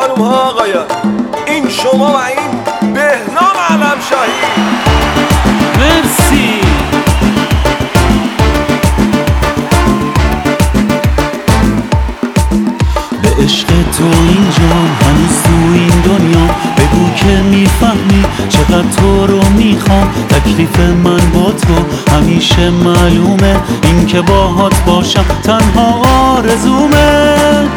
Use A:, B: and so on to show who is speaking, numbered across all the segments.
A: خانم ها آقایان، این شما و این بهنام علمشاهی.
B: مرسی. به عشق تو اینجا، هنوز تو این دنیا، بگو که میفهمی چقدر تو رو میخوام. تکلیف من با تو همیشه معلومه، این که باهات باشم تنها آرزومه.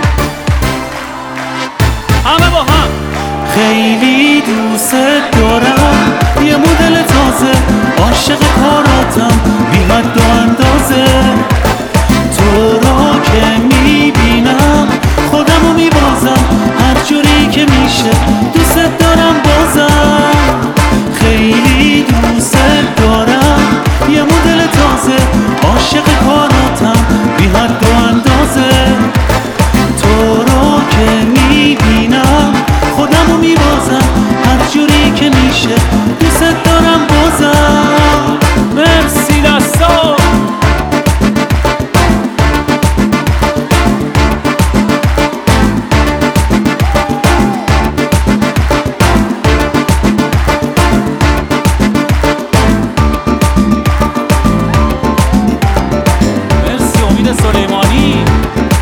B: همه با هم. خیلی دوست دارم، یه مدل تازه، عاشق کاراتم بی حد و اندازه. تو رو که میبینم خودمو میبازم، هر جوری که میشه دوست دارم بازم. خیلی دوست دارم، یه مدل تازه، عاشق کاراتم بی حد و اندازه. تو رو که میبینم خودمو میبازم، هر جوری که میشه دوست دارم بازم. مرسی دستا. سلیمانی.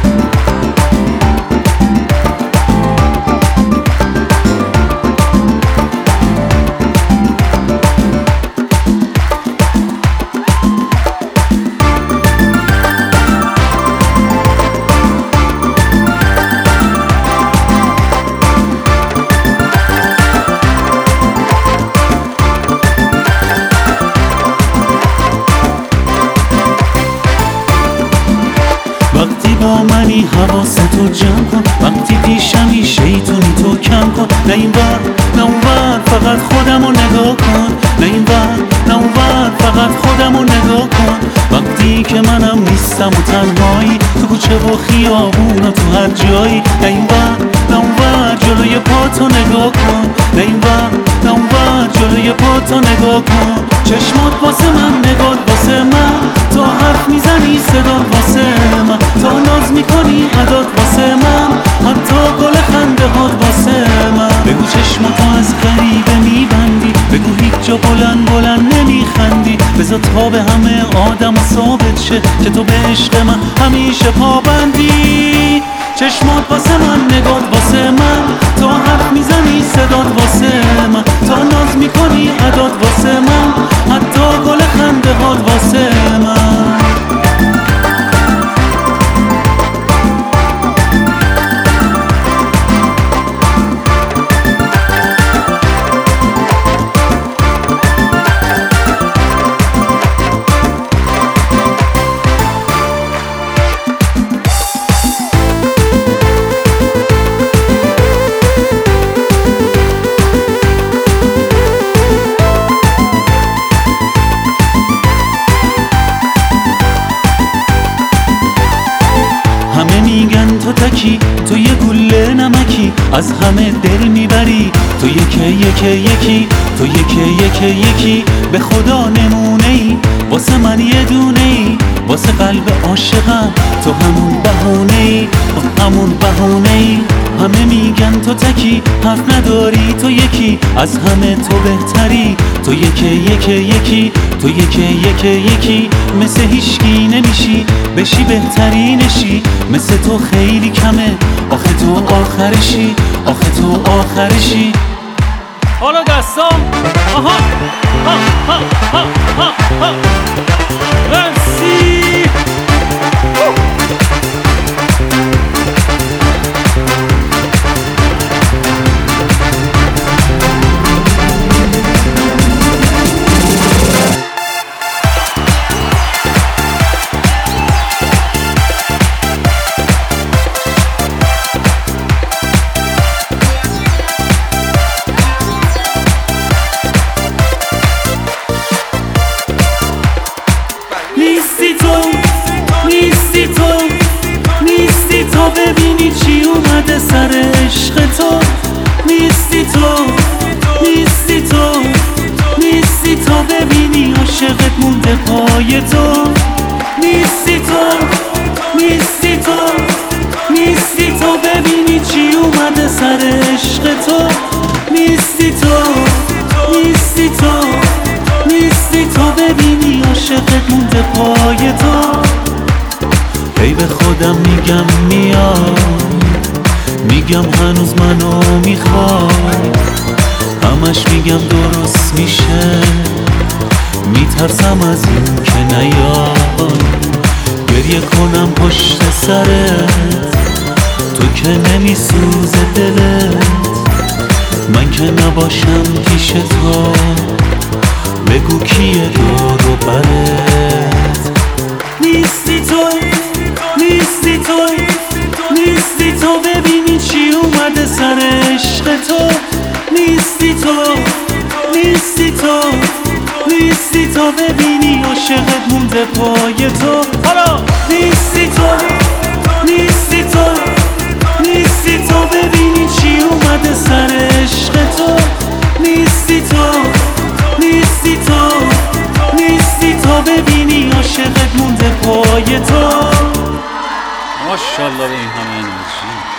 B: وقتی با منی حواستو جمع کن، وقتی پیشمی شیطونی تو کم کن. نه این ور نه اون ور، فقط خودمو نگاه کن. نه این ور نه اون ور، فقط خودمو نگاه کن. وقتی که منم نیستم و تنهایی، تو کوچه و خیابون و تو هر جایی. نه این ور نه اون ور، جلوی پاتو نگاه کن. نه این ور نه اون ور، جلوی پاتو نگاه کن. چشمات واسه من، نگات واسه من، تا حرف میزنی صدات واسه من، تا ناز میکنی عدات واسه من، حتی گل خنده هات واسه من. بگو چشماتو از غریبه میبندی، بگو هیچ جا بلند بلند نمیخندی. بذار تا به همه آدم ثابت شه که تو به عشق من همیشه پابندی. چشمات واسه من، نگات واسه من، تا حرف میزنی صدات واسه من، تا ناز میکنی عدات واسه من، حتی گل خنده هات واسه من. همه میگن تو تکی، تو یه گوله نمکی، از همه دل میبری. تو یکی تو یکی، به خدا نمونه ای، واسه من یه دونه ای، واسه قلب عاشقم تو همون بهونه ای، همون بهونه ای. همه میگن تو تکی، حرف نداری، تو یکی، از همه تو بهتری. تو یکی تو یکی، مثل هیچکی نمیشی، بشی بهترینشی. مثل تو خیلی کمه، آخه تو آخرشی، آخه تو آخرشی. حالا دستام. آها ها ها ها ها ها. مرسی. نیستی تو ببینی چی اومده سر عشق تو. نیستی تو ببینی عاشقت مونده پای تو. نیستی تو ببینی چی اومده سر پای تو. هی به خودم میگم میای، میگم هنوز منو میخوای، همش میگم درست میشه، میترسم از این که نیای. گریه کنم پشت سرت، تو که نمیسوزه دلت، من که نباشم پیش تو، بگو کیه دور و برت. نیستی تو، نیستی تو، نیستی تو، ببینی چی اومده سر عشق تو. نیستی تو، نیستی تو، نیستی تو، ببینی عاشقت مونده پای تو. حالا نیستی تو، نیستی تو، نیستی تو، ببینی چی اومده سر عشق تو. نیستی تو، نیستی تو، نیستی تو، ببینی عاشقت مونده پای تو.
C: ماشاءالله به این همه انرژی.